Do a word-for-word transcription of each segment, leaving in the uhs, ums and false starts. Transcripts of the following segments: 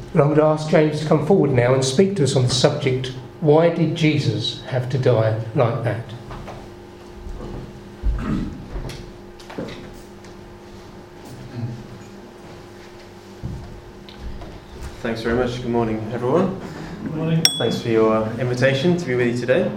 But I'm going to ask James to come forward now and speak to us on the subject, why did Jesus have to die like that? Thanks very much. Good morning, everyone. Good morning. Thanks for your invitation to be with you today.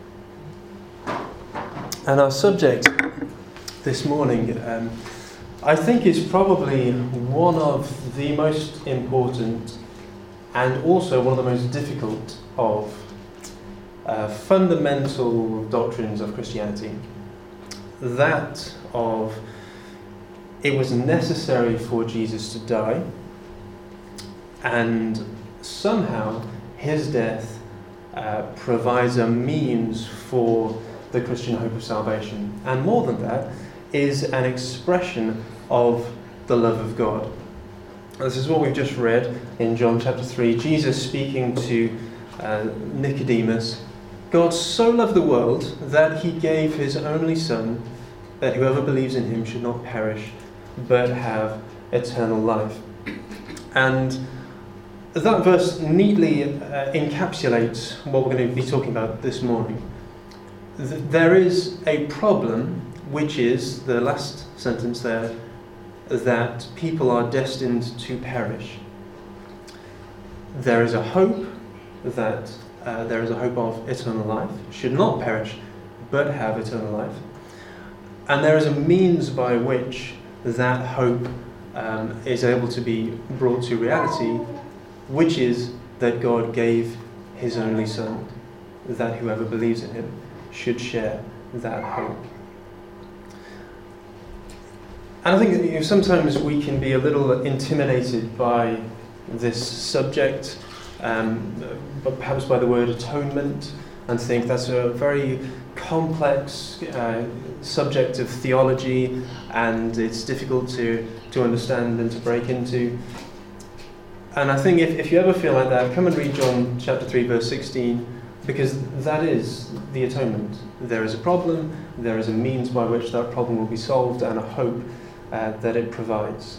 And our subject this morning, um, I think, is probably one of the most important and also one of the most difficult of uh, fundamental doctrines of Christianity. That of it was necessary for Jesus to die, and somehow his death uh, provides a means for the Christian hope of salvation. And more than that, is an expression of the love of God. This is what we've just read in John chapter three. Jesus speaking to uh, Nicodemus. God so loved the world that he gave his only Son, that whoever believes in him should not perish, but have eternal life. And that verse neatly uh, encapsulates what we're going to be talking about this morning. Th- there is a problem, which is the last sentence there, that people are destined to perish. There is a hope that uh, there is a hope of eternal life, should not perish, but have eternal life. And there is a means by which that hope um, is able to be brought to reality, which is that God gave his only Son, that whoever believes in him should share that hope. And I think that, you know, sometimes we can be a little intimidated by this subject, um, but perhaps by the word atonement, and think that's a very complex uh, subject of theology, and it's difficult to, to understand and to break into. And I think if, if you ever feel like that, come and read John chapter three, verse sixteen, because that is the atonement. There is a problem, there is a means by which that problem will be solved, and a hope uh, that it provides.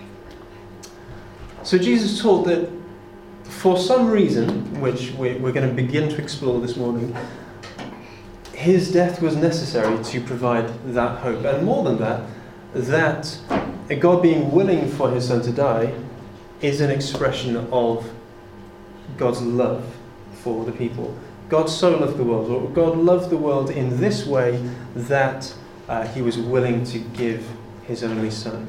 So Jesus taught that for some reason, which we, we're going to begin to explore this morning, his death was necessary to provide that hope. And more than that, that God being willing for his Son to die is an expression of God's love for the people. God so loved the world, or God loved the world in this way, that uh, he was willing to give his only Son.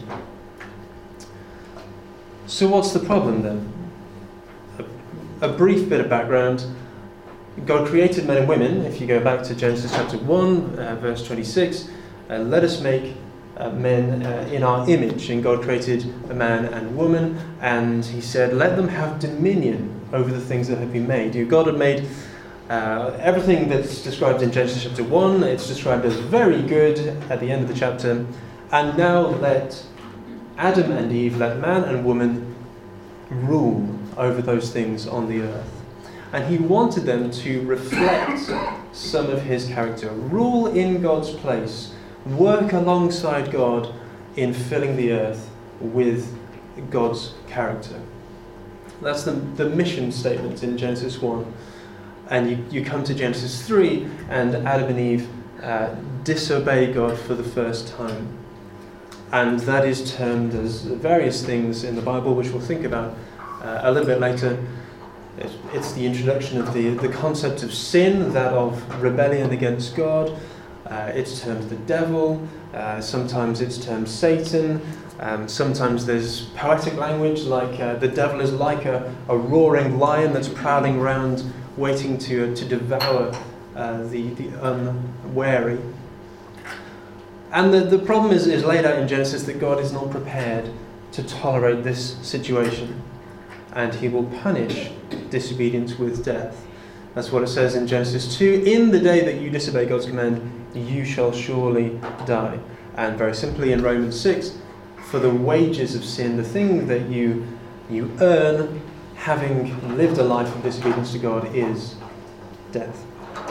So what's the problem then? A, a brief bit of background. God created men and women. If you go back to Genesis chapter one, uh, verse twenty-six, uh, let us make Uh, men uh, in our image, and God created a man and woman, and he said, let them have dominion over the things that have been made. You know, God had made uh, everything that's described in Genesis chapter one, it's described as very good at the end of the chapter, and now let Adam and Eve, let man and woman rule over those things on the earth. And he wanted them to reflect some of his character, rule in God's place, work alongside God in filling the earth with God's character. That's the, the mission statement in Genesis one. And you, you come to Genesis three, and Adam and Eve uh, disobey God for the first time. And that is termed as various things in the Bible, which we'll think about uh, a little bit later. It's, it's the introduction of the, the concept of sin, that of rebellion against God. Uh, it's termed the devil, uh, sometimes it's termed Satan, um, sometimes there's poetic language like uh, the devil is like a, a roaring lion that's prowling around waiting to, uh, to devour uh, the, the unwary. And the, the problem is, is laid out in Genesis that God is not prepared to tolerate this situation, and he will punish disobedience with death. That's what it says in Genesis two. In the day that you disobey God's command, you shall surely die. And very simply in Romans six, for the wages of sin, the thing that you you earn having lived a life of disobedience to God, is death.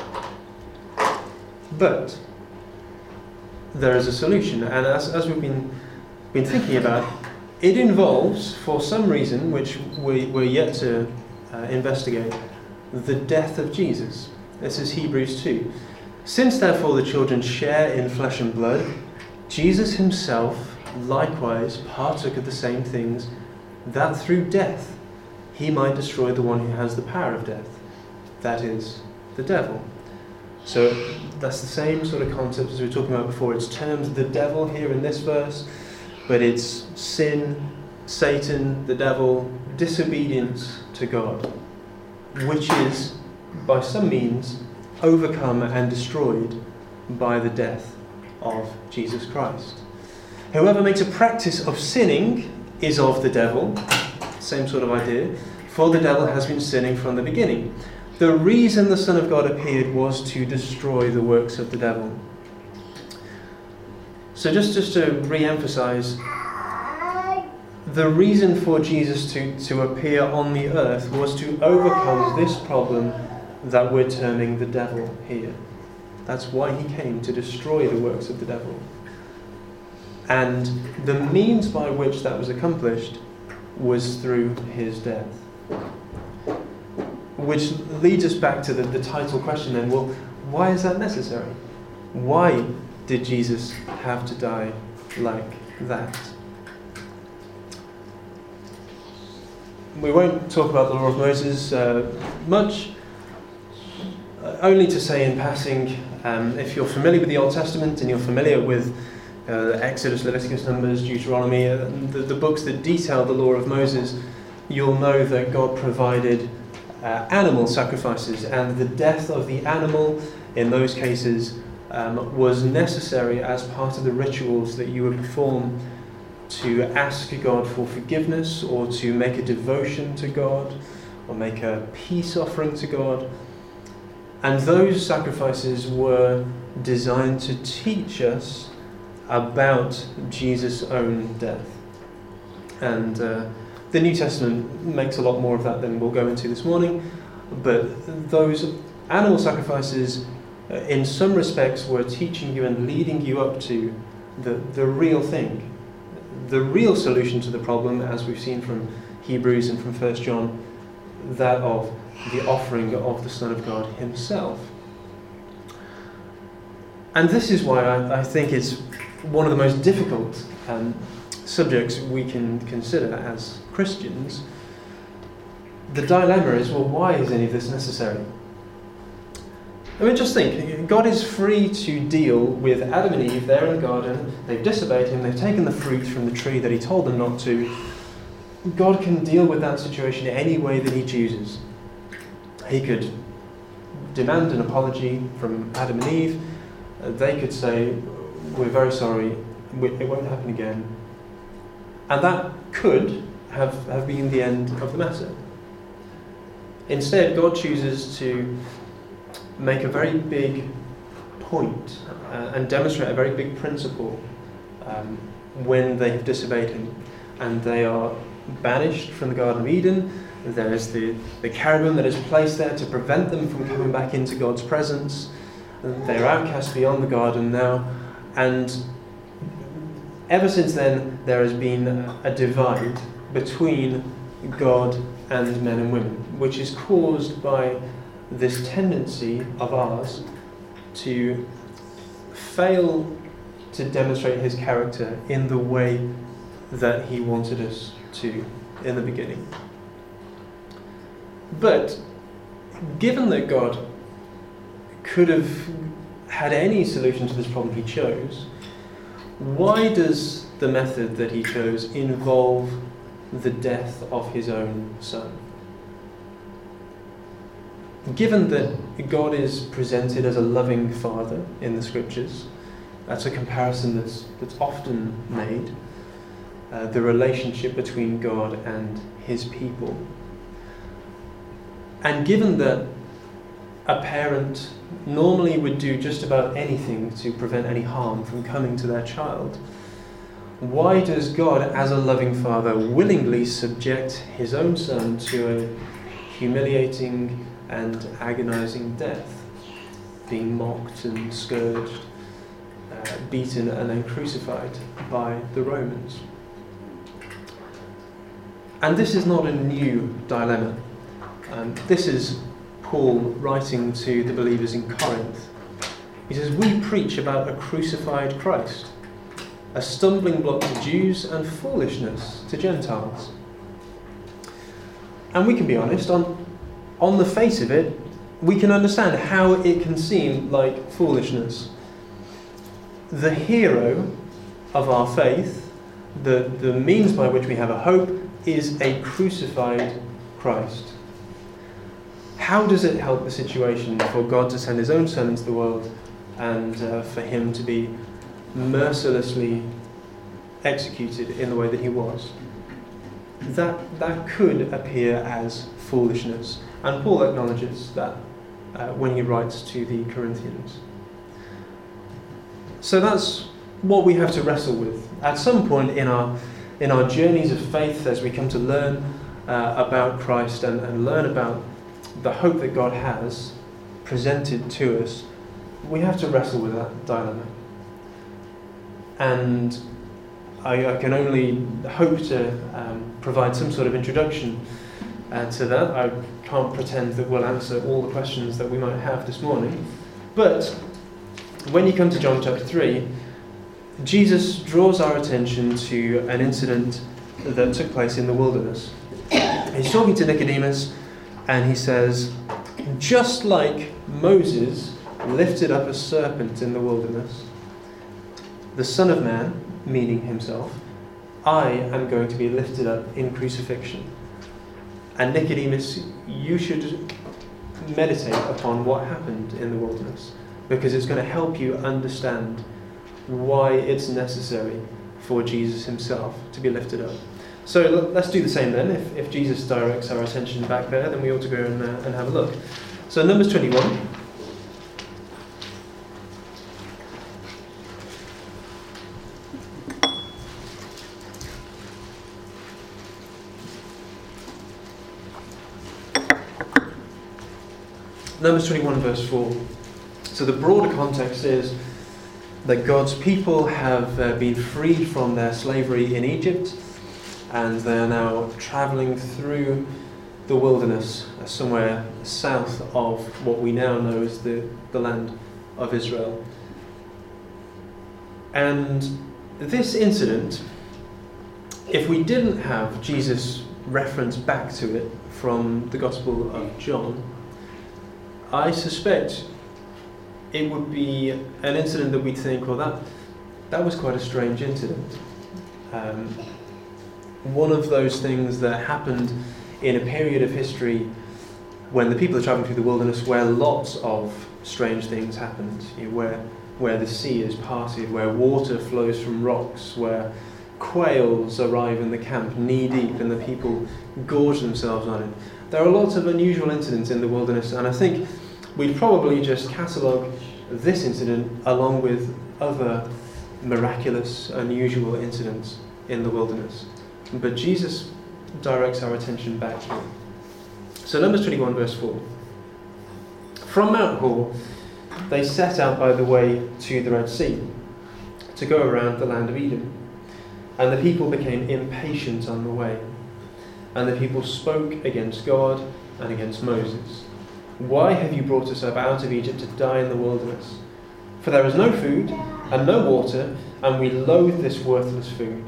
But there is a solution, and as, as we've been been thinking about, it involves, for some reason, which we, we're yet to uh, investigate, the death of Jesus. This is Hebrews two. Since therefore the children share in flesh and blood, Jesus himself likewise partook of the same things, that through death he might destroy the one who has the power of death, that is, the devil. So that's the same sort of concept as we were talking about before. It's termed the devil here in this verse, but it's sin, Satan, the devil, disobedience to God, which is, by some means, overcome and destroyed by the death of Jesus Christ. Whoever makes a practice of sinning is of the devil. Same sort of idea. For the devil has been sinning from the beginning. The reason the Son of God appeared was to destroy the works of the devil. So just, just to re-emphasize, the reason for Jesus to, to appear on the earth was to overcome this problem that we're terming the devil here. That's why he came, to destroy the works of the devil. And the means by which that was accomplished was through his death. Which leads us back to the, the title question then. Well, why is that necessary? Why did Jesus have to die like that? We won't talk about the law of Moses uh, much, uh, only to say in passing, um, if you're familiar with the Old Testament and you're familiar with uh, Exodus, Leviticus, Numbers, Deuteronomy, uh, the, the books that detail the law of Moses, you'll know that God provided uh, animal sacrifices, and the death of the animal in those cases um, was necessary as part of the rituals that you would perform to ask God for forgiveness, or to make a devotion to God, or make a peace offering to God. And those sacrifices were designed to teach us about Jesus' own death. And uh, the New Testament makes a lot more of that than we'll go into this morning, but those animal sacrifices, uh, in some respects, were teaching you and leading you up to the, the real thing. The real solution to the problem, as we've seen from Hebrews and from First John, that of the offering of the Son of God himself. And this is why I, I think it's one of the most difficult um, subjects we can consider as Christians. The dilemma is, well, why is any of this necessary? I mean, just think, God is free to deal with Adam and Eve there in the garden. They've disobeyed him, they've taken the fruit from the tree that he told them not to. God can deal with that situation any way that he chooses. He could demand an apology from Adam and Eve. Uh, they could say, we're very sorry, it won't happen again. And that could have, have been the end of the matter. Instead, God chooses to make a very big point uh, and demonstrate a very big principle um, when they have disobeyed him. And they are banished from the Garden of Eden. There is the, the cherubim that is placed there to prevent them from coming back into God's presence. They are outcast beyond the garden now. And ever since then, there has been a divide between God and men and women, which is caused by this tendency of ours to fail to demonstrate his character in the way that he wanted us to in the beginning. But given that God could have had any solution to this problem he chose, why does the method that he chose involve the death of his own son? Given that God is presented as a loving father in the scriptures, that's a comparison that's, that's often made, uh, the relationship between God and his people. And given that a parent normally would do just about anything to prevent any harm from coming to their child, why does God, as a loving father, willingly subject his own son to a humiliating and agonizing death, being mocked and scourged, uh, beaten and then crucified by the Romans? And this is not a new dilemma. Um, this is Paul writing to the believers in Corinth. He says, we preach about a crucified Christ, a stumbling block to Jews and foolishness to Gentiles. And we can be honest, on, on the face of it, we can understand how it can seem like foolishness. The hero of our faith, the, the means by which we have a hope, is a crucified Christ. How does it help the situation for God to send his own Son into the world and uh, for him to be mercilessly executed in the way that he was? That, that could appear as foolishness. And Paul acknowledges that uh, when he writes to the Corinthians. So that's what we have to wrestle with. At some point in our in our journeys of faith, as we come to learn uh, about Christ and, and learn about the hope that God has presented to us, we have to wrestle with that dilemma. And I, I can only hope to um, provide some sort of introduction uh, to that. I can't pretend that we'll answer all the questions that we might have this morning. But when you come to John chapter three, Jesus draws our attention to an incident that took place in the wilderness. He's talking to Nicodemus, and he says, just like Moses lifted up a serpent in the wilderness, the Son of Man, meaning himself, I am going to be lifted up in crucifixion. And Nicodemus, you should meditate upon what happened in the wilderness, because it's going to help you understand why it's necessary for Jesus himself to be lifted up. So let's do the same then. If, if Jesus directs our attention back there, then we ought to go and, uh, and have a look. So Numbers twenty-one. Numbers twenty-one verse four. So the broader context is that God's people have uh, been freed from their slavery in Egypt, and they are now travelling through the wilderness uh, somewhere south of what we now know as the, the land of Israel. And this incident, if we didn't have Jesus reference back to it from the Gospel of John, I suspect it would be an incident that we'd think, well, that that was quite a strange incident. Um, one of those things that happened in a period of history when the people are travelling through the wilderness, where lots of strange things happened, you know, where where the sea is parted, where water flows from rocks, where quails arrive in the camp knee deep and the people gorge themselves on it. There are lots of unusual incidents in the wilderness, and I think we'd probably just catalogue this incident along with other miraculous, unusual incidents in the wilderness. But Jesus directs our attention back here. So Numbers twenty-one verse four. From Mount Hor, they set out by the way to the Red Sea, to go around the land of Edom. And the people became impatient on the way. And the people spoke against God and against Moses. Why have you brought us up out of Egypt to die in the wilderness? For there is no food and no water, and we loathe this worthless food.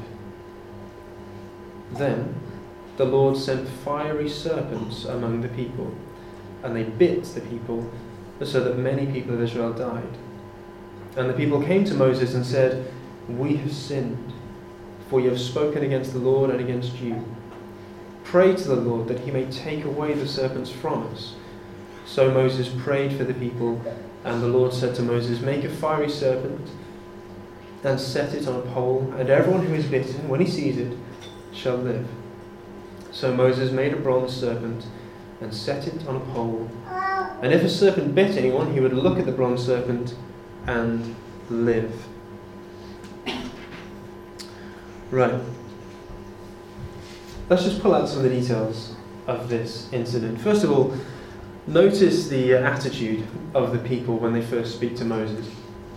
Then the Lord sent fiery serpents among the people, and they bit the people, so that many people of Israel died. And the people came to Moses and said, we have sinned, for you have spoken against the Lord and against you. Pray to the Lord that he may take away the serpents from us. So Moses prayed for the people, and the Lord said to Moses, make a fiery serpent and set it on a pole, and everyone who is bitten, when he sees it, shall live. So Moses made a bronze serpent and set it on a pole. And if a serpent bit anyone, he would look at the bronze serpent and live. Right. Let's just pull out some of the details of this incident. First of all, notice the attitude of the people when they first speak to Moses.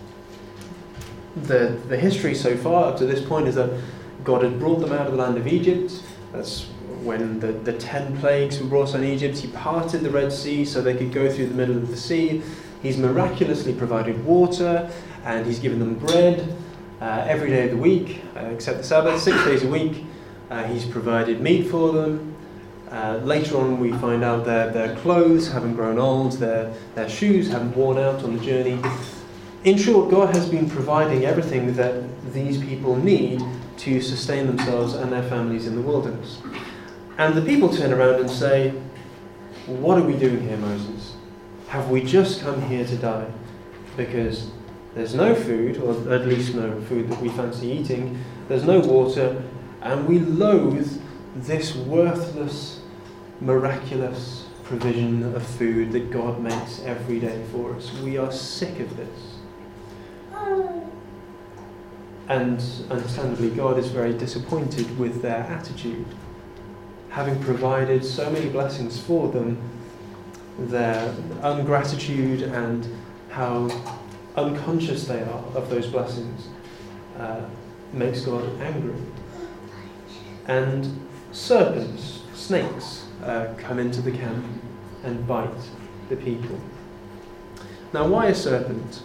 The, the history so far up to this point is that God had brought them out of the land of Egypt. That's when the, the ten plagues were brought on Egypt, he parted the Red Sea so they could go through the middle of the sea. He's miraculously provided water, and he's given them bread uh, every day of the week, uh, except the Sabbath, six days a week. Uh, he's provided meat for them. Uh, later on we find out that their clothes haven't grown old, their, their shoes haven't worn out on the journey. In short, God has been providing everything that these people need to sustain themselves and their families in the wilderness. And the people turn around and say, what are we doing here, Moses? Have we just come here to die? Because there's no food, or at least no food that we fancy eating, there's no water, and we loathe this worthless, miraculous provision of food that God makes every day for us. We are sick of this. And understandably, God is very disappointed with their attitude. Having provided so many blessings for them, their ungratitude and how unconscious they are of those blessings uh, makes God angry. And serpents, snakes, uh, come into the camp and bite the people. Now, why a serpent?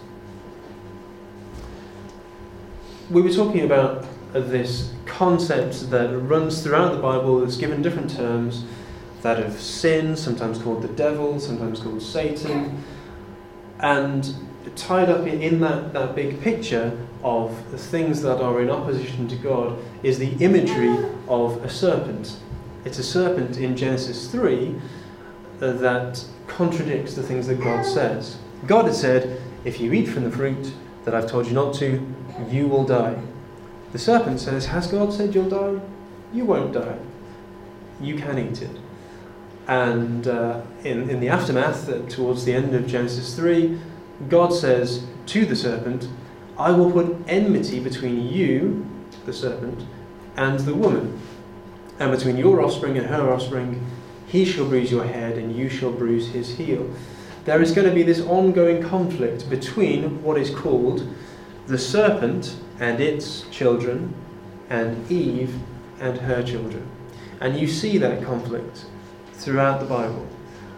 We were talking about uh, this concept that runs throughout the Bible that's given different terms, that of sin, sometimes called the devil, sometimes called Satan, and tied up in, in that, that big picture of the things that are in opposition to God is the imagery of a serpent. It's a serpent in Genesis three uh, that contradicts the things that God says. God has said, if you eat from the fruit that I've told you not to, you will die. The serpent says, has God said you'll die? You won't die. You can eat it. And uh, in, in the aftermath, uh, towards the end of Genesis three, God says to the serpent, I will put enmity between you, the serpent, and the woman, and between your offspring and her offspring. He shall bruise your head, and you shall bruise his heel. There is going to be this ongoing conflict between what is called the serpent and its children, and Eve and her children. And you see that conflict throughout the Bible.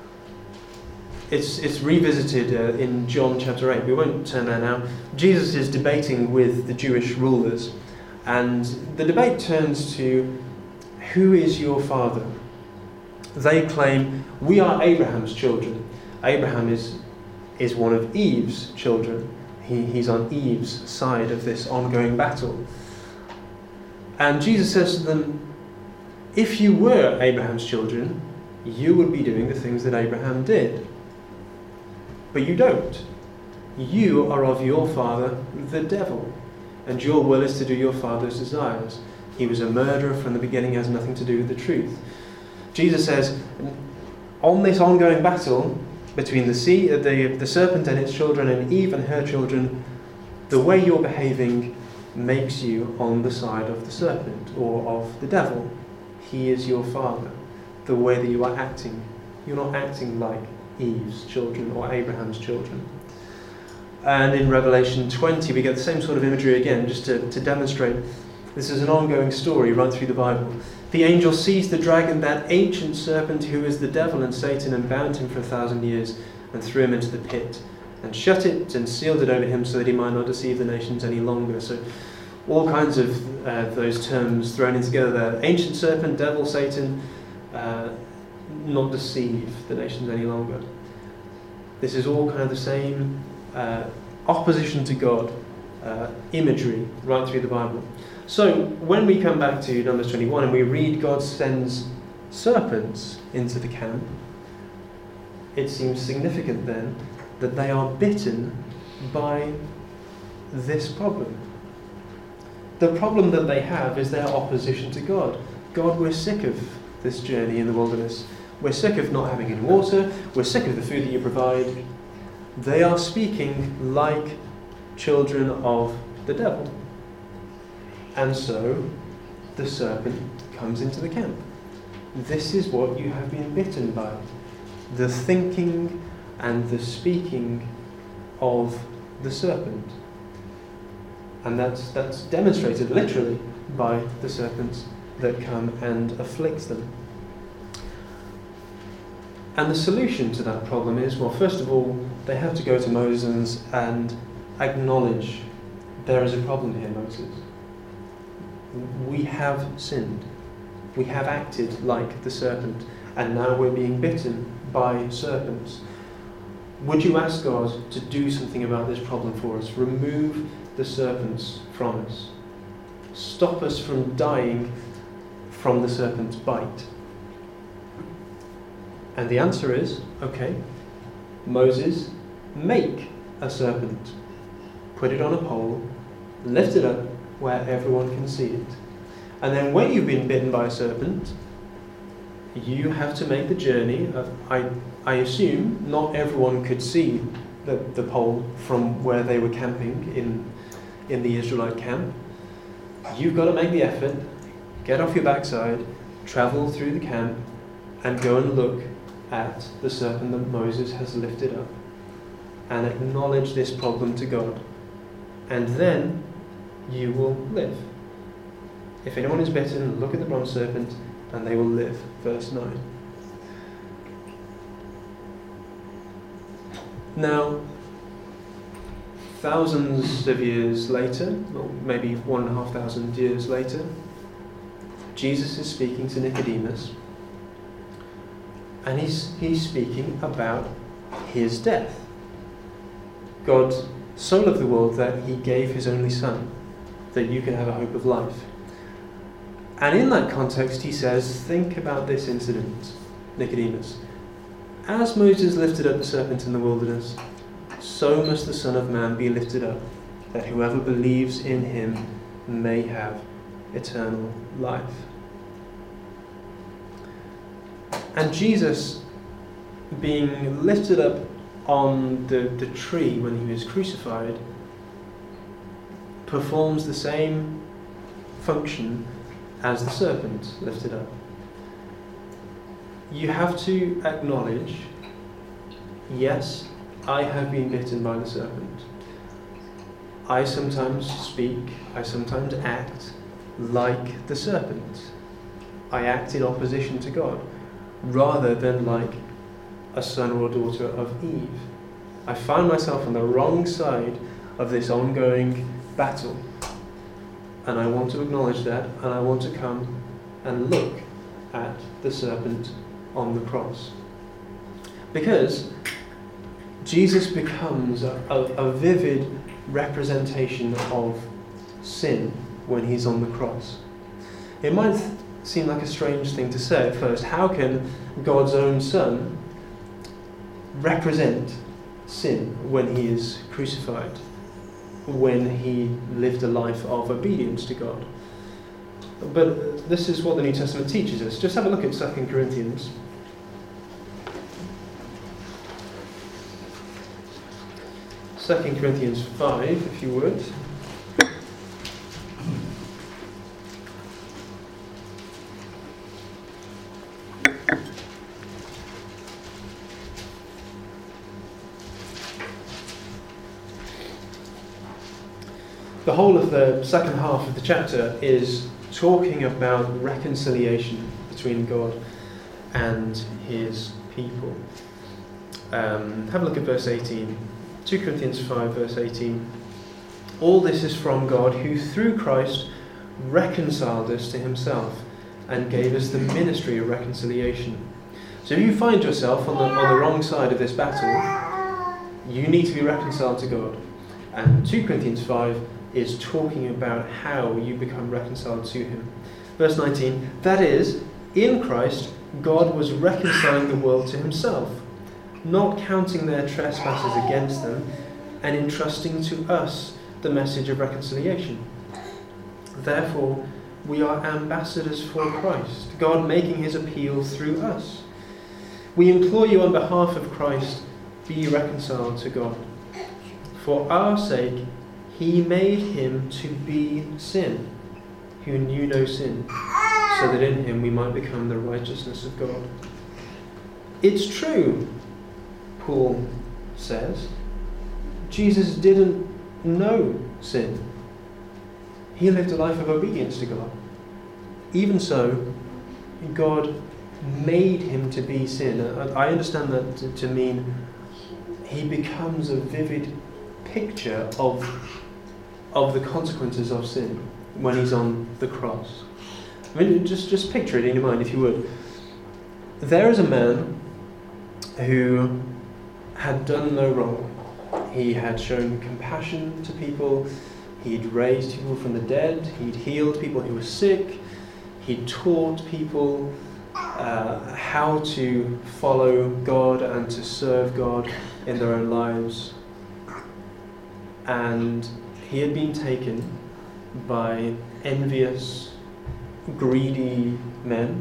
It's, it's revisited uh, in John chapter eight. We won't turn there now. Jesus is debating with the Jewish rulers, and the debate turns to, who is your father? They claim, we are Abraham's children. Abraham is, is one of Eve's children. He, he's on Eve's side of this ongoing battle. And Jesus says to them, if you were Abraham's children, you would be doing the things that Abraham did. But you don't. You are of your father, the devil, and your will is to do your father's desires. He was a murderer from the beginning, has nothing to do with the truth. Jesus says, on this ongoing battle between the sea, the, the serpent and its children, and Eve and her children, the way you're behaving makes you on the side of the serpent or of the devil. He is your father. The way that you are acting, you're not acting like Eve's children or Abraham's children. And in Revelation twenty we get the same sort of imagery again, just to, to demonstrate this is an ongoing story right through the Bible. The angel seized the dragon, that ancient serpent who is the devil and Satan, and bound him for a thousand years and threw him into the pit and shut it and sealed it over him so that he might not deceive the nations any longer. So all kinds of uh, those terms thrown in together there. Ancient serpent, devil, Satan, uh, not deceive the nations any longer. This is all kind of the same uh, opposition to God uh, imagery right through the Bible. So when we come back to Numbers twenty-one and we read God sends serpents into the camp, it seems significant then that they are bitten by this problem. The problem that they have is their opposition to God. God, we're sick of this journey in the wilderness. We're sick of not having any water. We're sick of the food that you provide. They are speaking like children of the devil. And so the serpent comes into the camp. This is what you have been bitten by. The thinking and the speaking of the serpent. And that's, that's demonstrated literally by the serpents that come and afflicts them. And the solution to that problem is, well, first of all, they have to go to Moses and acknowledge there is a problem here, Moses. We have sinned. We have acted like the serpent, and now we're being bitten by serpents. Would you ask God to do something about this problem for us? Remove the serpents from us. Stop us from dying from the serpent's bite. And the answer is, okay, Moses, make a serpent. Put it on a pole, lift it up where everyone can see it. And then when you've been bitten by a serpent, you have to make the journey of, I, I assume not everyone could see the, the pole from where they were camping in, in the Israelite camp. You've got to make the effort, get off your backside, travel through the camp, and go and look at the serpent that Moses has lifted up, and acknowledge this problem to God. And then you will live. If anyone is bitten, look at the bronze serpent, and they will live. Verse nine. Now, thousands of years later, or maybe one and a half thousand years later, Jesus is speaking to Nicodemus, and he's, he's speaking about his death. God so loved the world that he gave his only son, that you can have a hope of life. And in that context, he says, think about this incident, Nicodemus. As Moses lifted up the serpent in the wilderness, so must the Son of Man be lifted up, that whoever believes in him may have eternal life. And Jesus, being lifted up on the, the tree when he was crucified, performs the same function as the serpent lifted up. You have to acknowledge, yes, I have been bitten by the serpent. I sometimes speak, I sometimes act like the serpent. I act in opposition to God, rather than like a son or a daughter of Eve. I find myself on the wrong side of this ongoing battle. And I want to acknowledge that, and I want to come and look at the serpent on the cross. Because Jesus becomes a, a, a vivid representation of sin when he's on the cross. It might seem like a strange thing to say at first. How can God's own Son represent sin when he is crucified, when he lived a life of obedience to God? But this is what the New Testament teaches us. Just have a look at Second Corinthians. Second Corinthians five, if you would. The whole of the second half of the chapter is talking about reconciliation between God and his people. Um, have a look at verse eighteen. Second Corinthians five, verse eighteen. All this is from God, who through Christ reconciled us to himself and gave us the ministry of reconciliation. So if you find yourself on the, on the wrong side of this battle, you need to be reconciled to God. And Second Corinthians five is talking about how you become reconciled to him. Verse nineteen, that is, in Christ, God was reconciling the world to himself, not counting their trespasses against them, and entrusting to us the message of reconciliation. Therefore, we are ambassadors for Christ, God making his appeal through us. We implore you on behalf of Christ, be reconciled to God. For our sake, he made him to be sin, who knew no sin, so that in him we might become the righteousness of God. It's true, Paul says, Jesus didn't know sin. He lived a life of obedience to God. Even so, God made him to be sin. I understand that to, to mean he becomes a vivid picture of, of the consequences of sin when he's on the cross. I mean, just, just picture it in your mind, if you would. There is a man who had done no wrong. He had shown compassion to people. He'd raised people from the dead. He'd healed people who were sick. He'd taught people uh, how to follow God and to serve God in their own lives. And he had been taken by envious, greedy men,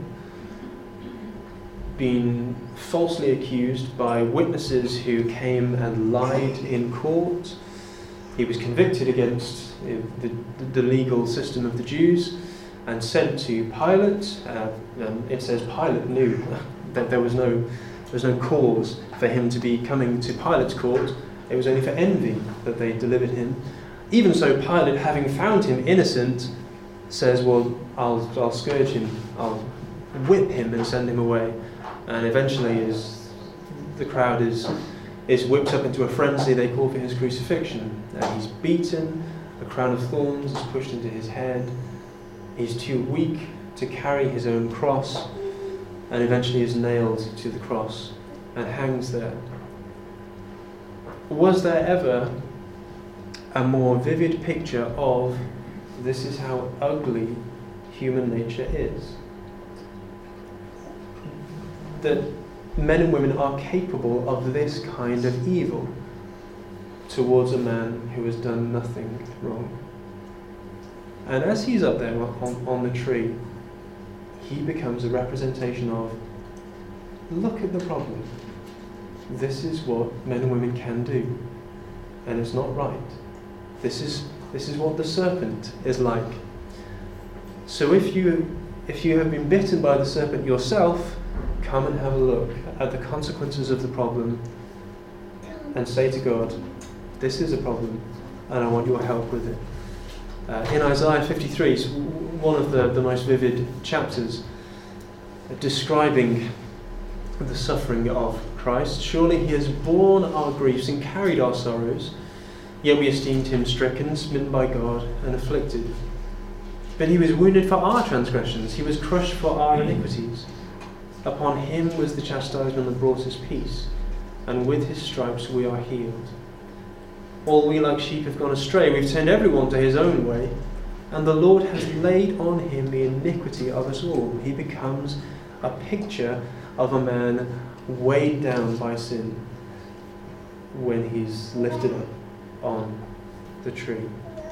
been falsely accused by witnesses who came and lied in court. He was convicted against the, the legal system of the Jews and sent to Pilate. Uh, and it says Pilate knew that there was no there was no cause for him to be coming to Pilate's court. It was only for envy that they delivered him. Even so, Pilate, having found him innocent, says, "Well, I'll I'll scourge him. I'll whip him and send him away." And eventually, as the crowd is is whipped up into a frenzy, they call for his crucifixion. And he's beaten, a crown of thorns is pushed into his head. He's too weak to carry his own cross, and eventually is nailed to the cross and hangs there. Was there ever a more vivid picture of this is how ugly human nature is? That men and women are capable of this kind of evil towards a man who has done nothing wrong. And as he's up there on, on the tree, he becomes a representation of, look at the problem. This is what men and women can do, and it's not right. This is this is what the serpent is like. So if you if you have been bitten by the serpent yourself, come and have a look at the consequences of the problem and say to God, this is a problem and I want your help with it. Uh, in Isaiah fifty-three, it's one of the, the most vivid chapters uh, describing the suffering of Christ. Surely he has borne our griefs and carried our sorrows, yet we esteemed him stricken, smitten by God, and afflicted. But he was wounded for our transgressions, he was crushed for our iniquities. Upon him was the chastisement that brought us peace, and with his stripes we are healed. All we like sheep have gone astray, we've turned everyone to his own way, and the Lord has laid on him the iniquity of us all. He becomes a picture of a man weighed down by sin when he's lifted up on the tree.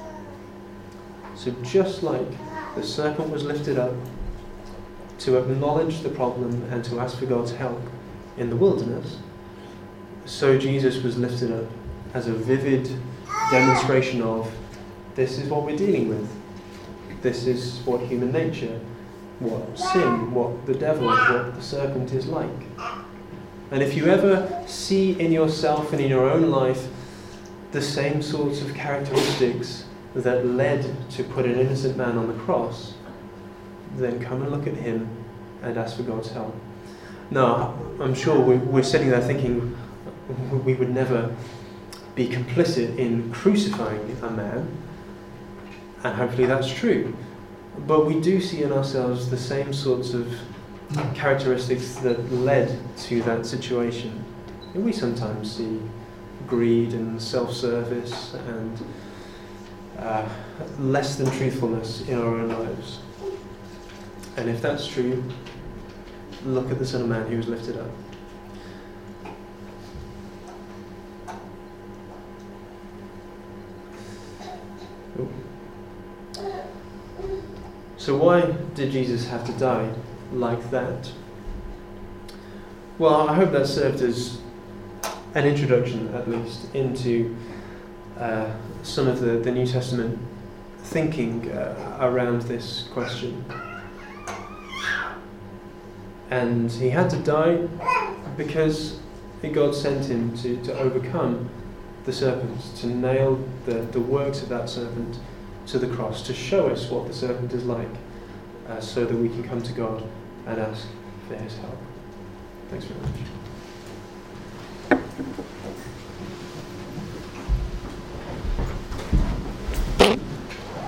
So just like the serpent was lifted up to acknowledge the problem and to ask for God's help in the wilderness, so Jesus was lifted up as a vivid demonstration of this is what we're dealing with. This is what human nature, what sin, what the devil, what the serpent is like. And if you ever see in yourself and in your own life the same sorts of characteristics that led to put an innocent man on the cross, then come and look at him and ask for God's help. Now, I'm sure we're sitting there thinking we would never be complicit in crucifying a man, and hopefully that's true. But we do see in ourselves the same sorts of characteristics that led to that situation. And we sometimes see greed and self-service and uh, less than truthfulness in our own lives. And if that's true, look at the Son of Man who was lifted up. So why did Jesus have to die like that? Well, I hope that served as an introduction, at least, into uh, some of the, the New Testament thinking uh, around this question. And he had to die because God sent him to, to overcome the serpent, to nail the, the works of that serpent to the cross, to show us what the serpent is like, uh, so that we can come to God and ask for his help. Thanks very much.